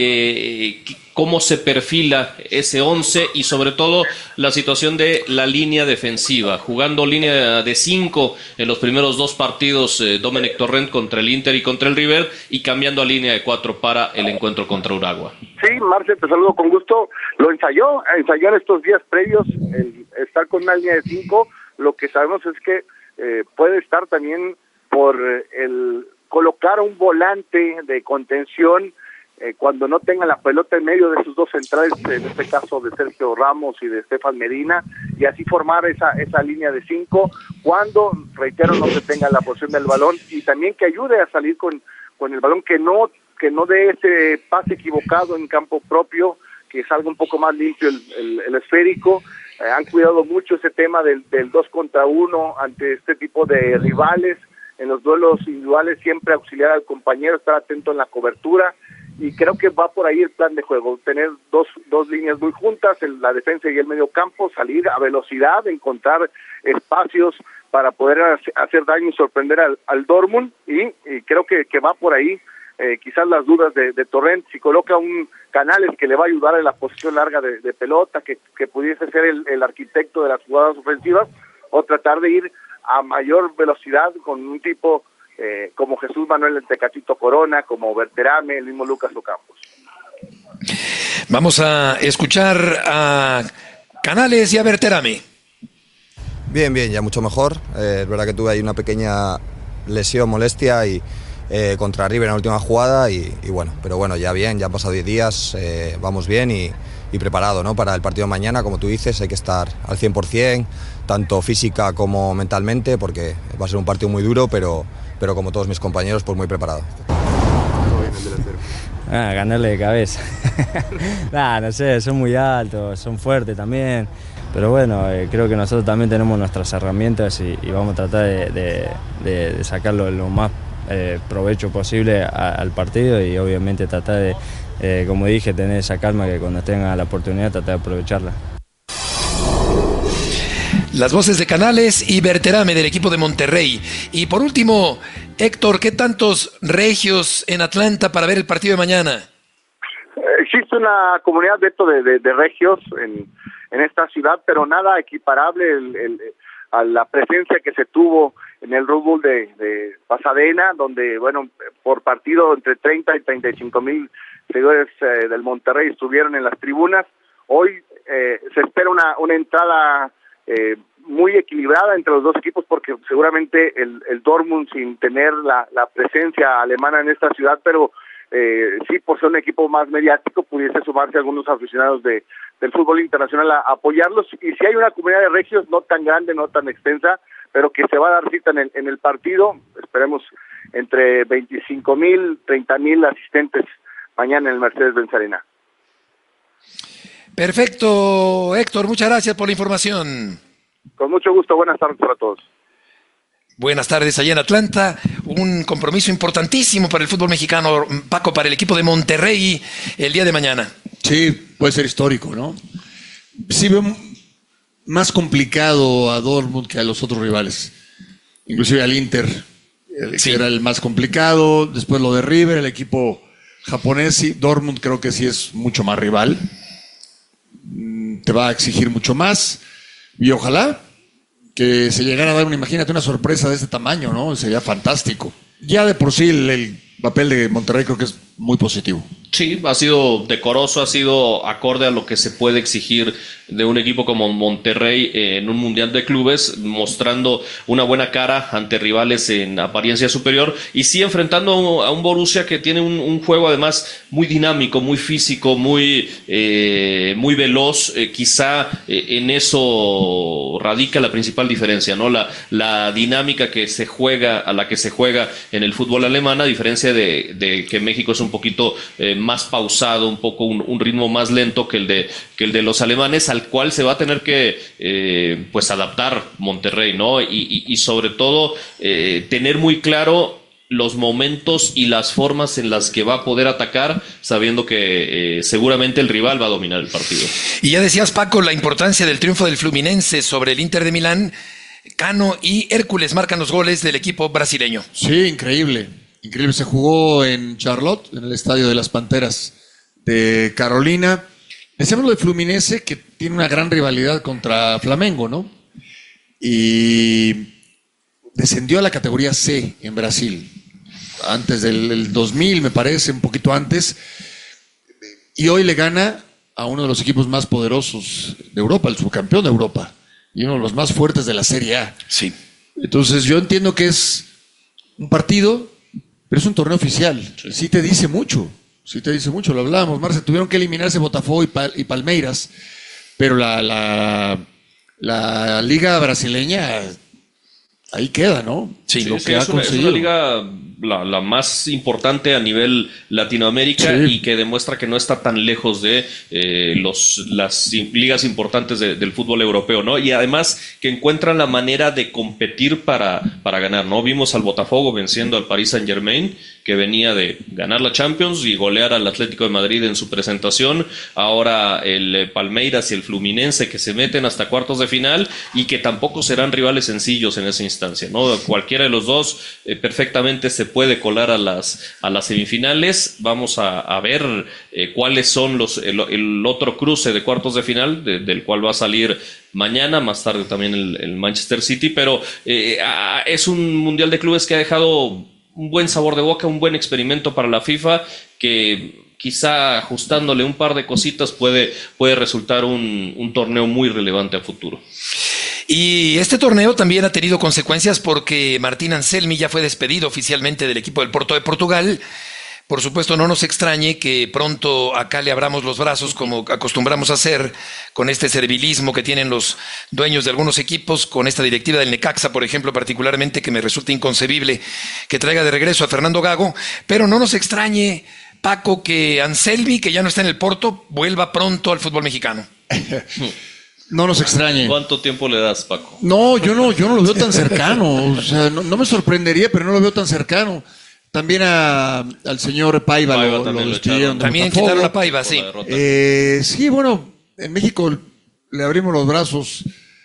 cómo se perfila ese 11 y sobre todo la situación de la línea defensiva, jugando línea de 5 en los primeros 2 partidos, Domènech Torrent contra el Inter y contra el River, y cambiando a línea de 4 para el encuentro contra Urawa. Sí, Marce, te saludo con gusto. Lo ensayó en estos días previos, el estar con una línea de 5. Lo que sabemos es que puede estar también por el colocar un volante de contención cuando no tenga la pelota en medio de sus 2 centrales, en este caso de Sergio Ramos y de Estefan Medina, y así formar esa línea de 5 cuando, reitero, no se tenga la posesión del balón, y también que ayude a salir con el balón, que no dé ese pase equivocado en campo propio, que salga un poco más limpio el esférico. Han cuidado mucho ese tema del 2 contra 1 ante este tipo de rivales. En los duelos individuales siempre auxiliar al compañero, estar atento en la cobertura, y creo que va por ahí el plan de juego, tener dos líneas muy juntas, la defensa y el medio campo, salir a velocidad, encontrar espacios para poder hacer daño y sorprender al Dortmund, y creo que va por ahí. Quizás las dudas de Torrent, si coloca un Canales que le va a ayudar en la posición larga de pelota, que pudiese ser el arquitecto de las jugadas ofensivas, o tratar de ir a mayor velocidad con un tipo como Jesús Manuel El Tecatito Corona, como Berterame, el mismo Lucas Ocampos. Vamos a escuchar a Canales y a Berterame. Bien, ya mucho mejor. Es verdad que tuve ahí una pequeña lesión, molestia, y contra River en la última jugada, y bueno, pero bueno, ya bien, ya han pasado 10 días, vamos bien y preparado, ¿no? Para el partido de mañana, como tú dices, hay que estar al 100%, tanto física como mentalmente, porque va a ser un partido muy duro, pero como todos mis compañeros, pues muy preparado. Ganarle de cabeza. No sé, son muy altos, son fuertes también. Pero bueno, creo que nosotros también tenemos nuestras herramientas y vamos a tratar de sacarlo lo más provecho posible al partido y obviamente tratar de, como dije, tener esa calma que cuando tenga la oportunidad tratar de aprovecharla. Las voces de Canales y Berterame del equipo de Monterrey. Y por último, Héctor, ¿qué tantos regios en Atlanta para ver el partido de mañana? Existe una comunidad de regios en esta ciudad, pero nada equiparable a la presencia que se tuvo en el Rose Bowl de Pasadena, donde, bueno, por partido entre 30 y 35 mil seguidores del Monterrey estuvieron en las tribunas. Hoy se espera una entrada muy equilibrada entre los dos equipos, porque seguramente el Dortmund, sin tener la presencia alemana en esta ciudad, pero sí, por ser un equipo más mediático, pudiese sumarse algunos aficionados del fútbol internacional a apoyarlos. Y si hay una comunidad de regios no tan grande, no tan extensa, pero que se va a dar cita en el partido, esperemos entre 25,000, 30,000 asistentes mañana en el Mercedes-Benz Arena. Perfecto, Héctor, muchas gracias por la información. Con mucho gusto, buenas tardes para todos. Buenas tardes allá en Atlanta, un compromiso importantísimo para el fútbol mexicano, Paco, para el equipo de Monterrey el día de mañana. Sí, puede ser histórico, ¿no? Sí veo más complicado a Dortmund que a los otros rivales, inclusive al Inter, que era el más complicado, después lo de River, el equipo japonés, sí, Dortmund creo que sí es mucho más rival, te va a exigir mucho más, y ojalá que se llegara a dar imagínate una sorpresa de este tamaño, ¿no? Sería fantástico. Ya de por sí el papel de Monterrey creo que es muy positivo. Sí, ha sido decoroso, ha sido acorde a lo que se puede exigir de un equipo como Monterrey en un mundial de clubes, mostrando una buena cara ante rivales en apariencia superior y sí enfrentando a un Borussia que tiene un juego además muy dinámico, muy físico, muy veloz. Quizá en eso radica la principal diferencia, ¿no? La dinámica que se juega, a la que se juega en el fútbol alemán, a diferencia de que México es un poquito más pausado, un poco un ritmo más lento que el de los alemanes, al cual se va a tener que pues adaptar Monterrey, ¿no? Y sobre todo tener muy claro los momentos y las formas en las que va a poder atacar, sabiendo que seguramente el rival va a dominar el partido. Y ya decías, Paco, la importancia del triunfo del Fluminense sobre el Inter de Milán. Cano y Hércules marcan los goles del equipo brasileño. Sí, increíble. Increíble, se jugó en Charlotte, en el estadio de las Panteras de Carolina. Decíamos lo de Fluminense, que tiene una gran rivalidad contra Flamengo, ¿no? Y descendió a la categoría C en Brasil, antes del 2000, me parece, un poquito antes. Y hoy le gana a uno de los equipos más poderosos de Europa, el subcampeón de Europa, y uno de los más fuertes de la Serie A. Sí. Entonces yo entiendo que es un partido, pero es un torneo oficial. Sí te dice mucho, lo hablábamos, Marce, tuvieron que eliminarse Botafogo y Palmeiras, pero la liga brasileña ahí queda, ¿no? Sí, lo que ha es conseguido. una liga la más importante a nivel Latinoamérica y que demuestra que no está tan lejos de las ligas importantes del fútbol europeo, ¿no? Y además que encuentran la manera de competir para ganar, ¿no? Vimos al Botafogo venciendo al Paris Saint-Germain, que venía de ganar la Champions y golear al Atlético de Madrid en su presentación. Ahora el Palmeiras y el Fluminense, que se meten hasta cuartos de final y que tampoco serán rivales sencillos en esa instancia, ¿no? Cualquiera de los dos perfectamente se puede colar a las semifinales. Vamos a ver cuáles son el otro cruce de cuartos de final, del cual va a salir mañana, más tarde también el Manchester City, pero es un mundial de clubes que ha dejado un buen sabor de boca, un buen experimento para la FIFA, que quizá ajustándole un par de cositas puede resultar un torneo muy relevante a futuro. Y este torneo también ha tenido consecuencias porque Martín Anselmi ya fue despedido oficialmente del equipo del Porto de Portugal. Por supuesto, no nos extrañe que pronto acá le abramos los brazos, como acostumbramos a hacer, con este servilismo que tienen los dueños de algunos equipos, con esta directiva del Necaxa, por ejemplo, particularmente, que me resulta inconcebible que traiga de regreso a Fernando Gago. Pero no nos extrañe, Paco, que Anselmi, que ya no está en el Porto, vuelva pronto al fútbol mexicano. No nos extrañe. ¿Cuánto tiempo le das, Paco? No, yo no lo veo tan cercano. O sea, no me sorprendería, pero no lo veo tan cercano. También al señor Paiva lo despidieron. También quitaron a Paiva, sí. Sí, bueno, en México le abrimos los brazos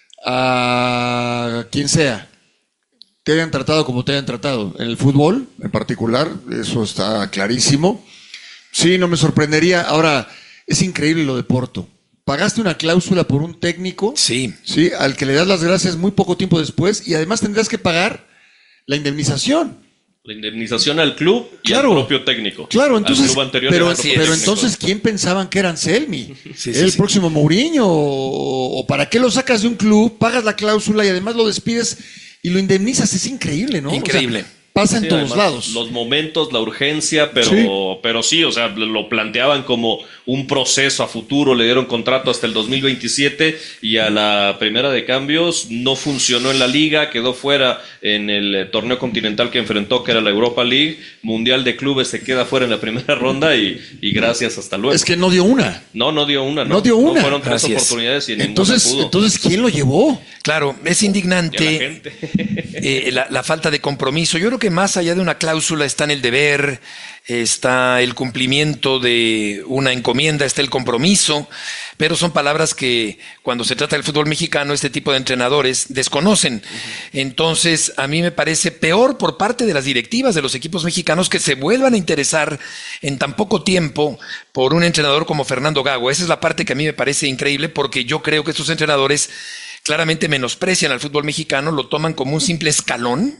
a quien sea. Te hayan tratado como te hayan tratado. En el fútbol, en particular, eso está clarísimo. Sí, no me sorprendería. Ahora, es increíble lo de Porto. Pagaste una cláusula por un técnico, sí, al que le das las gracias muy poco tiempo después, y además tendrás que pagar la indemnización. La indemnización al club y al propio técnico. Claro, entonces, al club anterior pero entonces, ¿quién pensaban que era Anselmi? ¿El próximo Mourinho? ¿O para qué lo sacas de un club, pagas la cláusula y además lo despides y lo indemnizas? Es increíble, ¿no? Increíble. O sea, pasa en todos además, lados. Los momentos, la urgencia, pero sí, o sea, lo planteaban como un proceso a futuro, le dieron contrato hasta el 2027 y a la primera de cambios no funcionó en la liga, quedó fuera en el torneo continental que enfrentó, que era la Europa League, Mundial de Clubes se queda fuera en la primera ronda y gracias, hasta luego. Es que no dio una. No dio una. No dio una. No fueron tres oportunidades y entonces, ninguna pudo. Entonces, ¿quién lo llevó? Claro, es indignante la falta de compromiso. Yo creo que más allá de una cláusula está en el deber, está el cumplimiento de una encomienda, está el compromiso, pero son palabras que cuando se trata del fútbol mexicano este tipo de entrenadores desconocen. Entonces a mí me parece peor por parte de las directivas de los equipos mexicanos que se vuelvan a interesar en tan poco tiempo por un entrenador como Fernando Gago. Esa es la parte que a mí me parece increíble, porque yo creo que estos entrenadores claramente menosprecian al fútbol mexicano, lo toman como un simple escalón.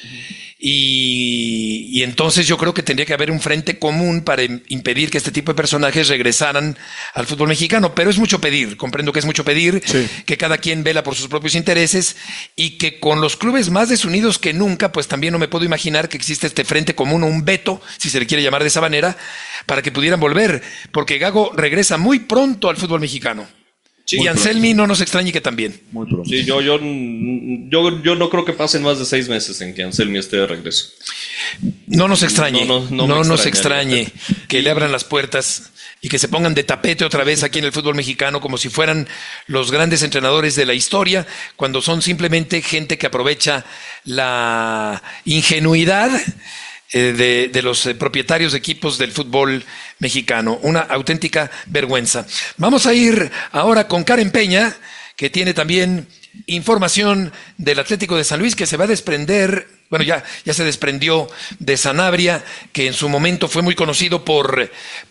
Y entonces yo creo que tendría que haber un frente común para impedir que este tipo de personajes regresaran al fútbol mexicano, pero es mucho pedir, comprendo que es mucho pedir, que cada quien vela por sus propios intereses y que con los clubes más desunidos que nunca, pues también no me puedo imaginar que existe este frente común o un veto, si se le quiere llamar de esa manera, para que pudieran volver, porque Gago regresa muy pronto al fútbol mexicano. Sí, y Anselmi no nos extrañe que también. Muy pronto. Sí, yo no creo que pasen más de 6 meses en que Anselmi esté de regreso. No nos extrañe, no nos extrañe que le abran las puertas y que se pongan de tapete otra vez aquí en el fútbol mexicano como si fueran los grandes entrenadores de la historia, cuando son simplemente gente que aprovecha la ingenuidad de los propietarios de equipos del fútbol mexicano. Una auténtica vergüenza. Vamos a ir ahora con Karen Peña, que tiene también información del Atlético de San Luis, que se va a desprender, bueno, ya se desprendió de Sanabria, que en su momento fue muy conocido por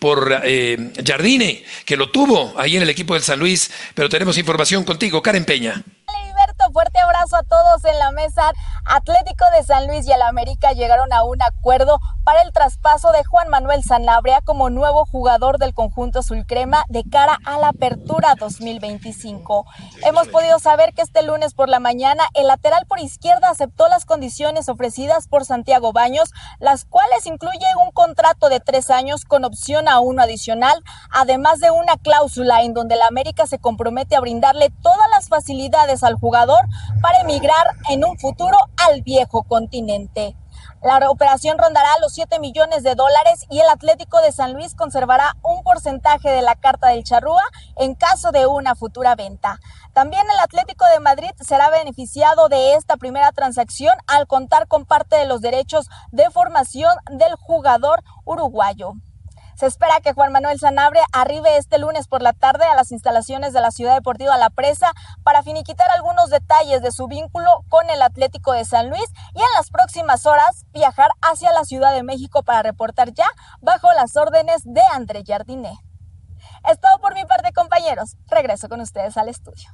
Jardine, que lo tuvo ahí en el equipo del San Luis, pero tenemos información contigo, Karen Peña. Fuerte abrazo a todos en la mesa. Atlético de San Luis y el América llegaron a un acuerdo para el traspaso de Juan Manuel Sanabria como nuevo jugador del conjunto azulcrema de cara a la apertura 2025. Hemos podido saber que este lunes por la mañana el lateral por izquierda aceptó las condiciones ofrecidas por Santiago Baños, las cuales incluyen un contrato de 3 años con opción a uno adicional, además de una cláusula en donde el América se compromete a brindarle todas las facilidades al jugador para emigrar en un futuro al viejo continente. La operación rondará los $7 millones y el Atlético de San Luis conservará un porcentaje de la carta del charrúa en caso de una futura venta. También el Atlético de Madrid será beneficiado de esta primera transacción al contar con parte de los derechos de formación del jugador uruguayo. Se espera que Juan Manuel Sanabria arribe este lunes por la tarde a las instalaciones de la Ciudad Deportiva La Presa para finiquitar algunos detalles de su vínculo con el Atlético de San Luis y en las próximas horas viajar hacia la Ciudad de México para reportar ya bajo las órdenes de André Jardine. Es todo por mi parte, compañeros. Regreso con ustedes al estudio.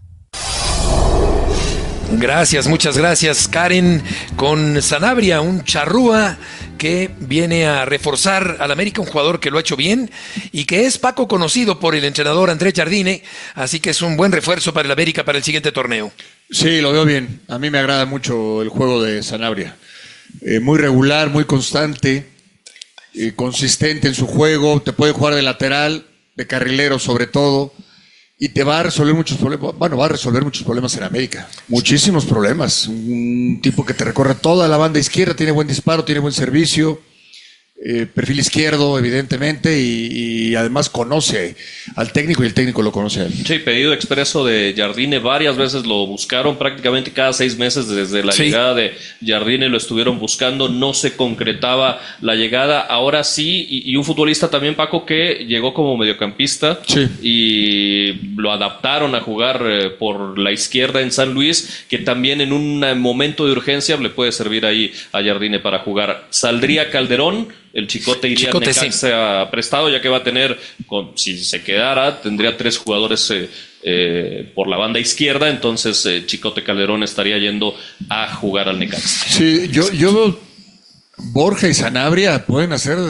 Gracias, muchas gracias, Karen. Con Sanabria, un charrúa que viene a reforzar al América, un jugador que lo ha hecho bien y que es Paco conocido por el entrenador André Jardine, así que es un buen refuerzo para el América para el siguiente torneo. Sí, lo veo bien. A mí me agrada mucho el juego de Sanabria. Muy regular, muy constante, consistente en su juego, te puede jugar de lateral, de carrilero sobre todo. Y te va a resolver muchos problemas. Bueno, va a resolver muchos problemas en América. Muchísimos problemas. Un tipo que te recorre toda la banda izquierda, tiene buen disparo, tiene buen servicio, perfil izquierdo, evidentemente, y además conoce al técnico y el técnico lo conoce a él. Sí, pedido expreso de Jardine, varias veces lo buscaron, prácticamente cada 6 meses desde la llegada de Jardine lo estuvieron buscando, no se concretaba la llegada, ahora sí, y un futbolista también, Paco, que llegó como mediocampista y lo adaptaron a jugar por la izquierda en San Luis, que también en un momento de urgencia le puede servir ahí a Jardine para jugar. Saldría Calderón, el Chicote iría a Necaxa prestado, ya que va a tener, si se quedara, tendría 3 jugadores por la banda izquierda, entonces Chicote Calderón estaría yendo a jugar al Necaxa. Sí, yo Borja y Sanabria pueden hacer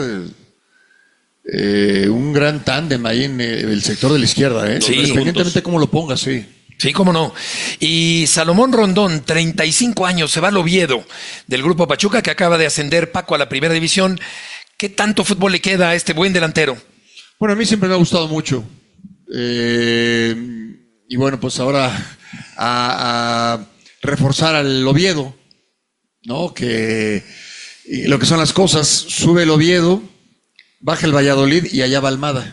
un gran tándem ahí en el sector de la izquierda, Sí, independientemente de cómo lo pongas, sí. Sí, cómo no. Y Salomón Rondón, 35 años, se va al Oviedo del Grupo Pachuca, que acaba de ascender, Paco, a la primera división. ¿Qué tanto fútbol le queda a este buen delantero? Bueno, a mí siempre me ha gustado mucho. Y bueno, pues ahora a reforzar al Oviedo, ¿no? Que lo que son las cosas, sube el Oviedo, baja el Valladolid y allá va Almada.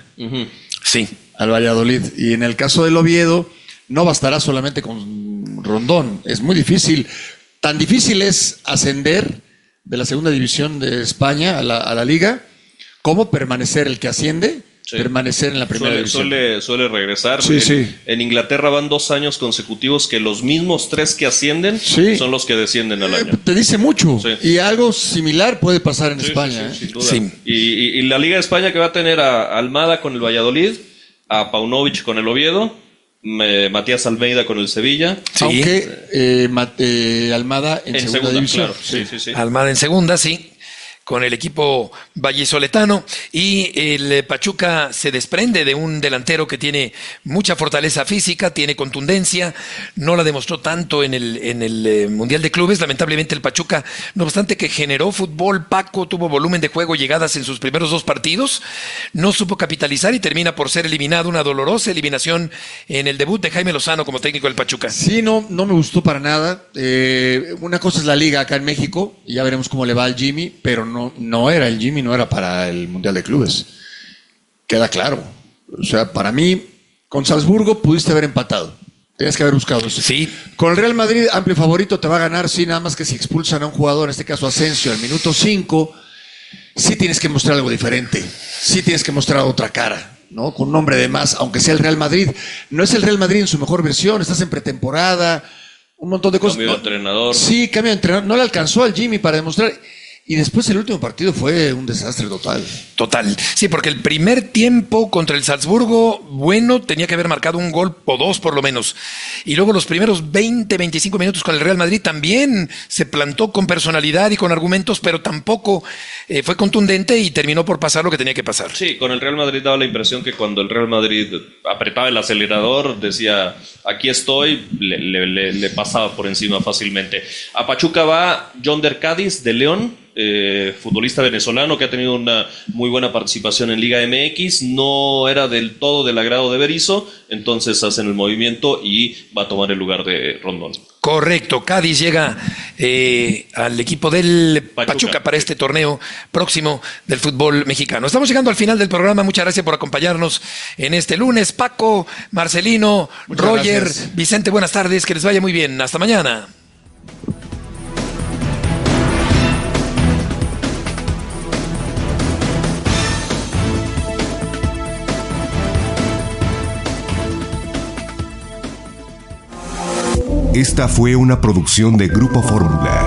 Sí. Al Valladolid. Y en el caso del Oviedo, no bastará solamente con Rondón. Es muy difícil. Tan difícil es ascender de la segunda división de España a la liga, como permanecer el que asciende, permanecer en la primera división. Suele regresar. Sí. En Inglaterra van 2 años consecutivos que los mismos 3 que ascienden son los que descienden al año. Te dice mucho. Y algo similar puede pasar en España. Sin duda. Y la Liga de España, que va a tener a Almada con el Valladolid, a Paunovic con el Oviedo, Matías Almeida con el Sevilla. Aunque Almada en segunda división. Claro. Sí. Almada en segunda, sí, con el equipo vallisoletano, y el Pachuca se desprende de un delantero que tiene mucha fortaleza física, tiene contundencia, no la demostró tanto en el Mundial de Clubes. Lamentablemente el Pachuca, no obstante que generó fútbol, Paco, tuvo volumen de juego, llegadas en sus primeros 2 partidos, no supo capitalizar y termina por ser eliminado, una dolorosa eliminación en el debut de Jaime Lozano como técnico del Pachuca. Sí, no me gustó para nada. Una cosa es la liga acá en México, y ya veremos cómo le va al Jimmy, pero no era el Jimmy, no era para el Mundial de Clubes. Queda claro. O sea, para mí, con Salzburgo pudiste haber empatado. Tenías que haber buscado eso. Sí. Con el Real Madrid, amplio favorito, te va a ganar, sí, nada más que si expulsan a un jugador, en este caso Asensio, al minuto 5, sí tienes que mostrar algo diferente. Sí tienes que mostrar otra cara, ¿no? Con un hombre de más, aunque sea el Real Madrid. No es el Real Madrid en su mejor versión, estás en pretemporada, un montón de cosas. Cambio de entrenador. Sí, cambio de entrenador. No le alcanzó al Jimmy para demostrar. Y después el último partido fue un desastre total. Total. Sí, porque el primer tiempo contra el Salzburgo, bueno, tenía que haber marcado un gol o 2 por lo menos. Y luego los primeros 20, 25 minutos con el Real Madrid también se plantó con personalidad y con argumentos, pero tampoco fue contundente y terminó por pasar lo que tenía que pasar. Sí, con el Real Madrid daba la impresión que cuando el Real Madrid apretaba el acelerador, decía, aquí estoy, le pasaba por encima fácilmente. A Pachuca va Yonder Cádiz de León, futbolista venezolano que ha tenido una muy buena participación en Liga MX, no era del todo del agrado de Berizzo, entonces hacen el movimiento y va a tomar el lugar de Rondón. Correcto, Cádiz llega al equipo del Pachuca para este torneo próximo del fútbol mexicano. Estamos llegando al final del programa, muchas gracias por acompañarnos en este lunes. Paco, Marcelino, muchas Roger, gracias. Vicente, buenas tardes, que les vaya muy bien, hasta mañana. Esta fue una producción de Grupo Fórmula.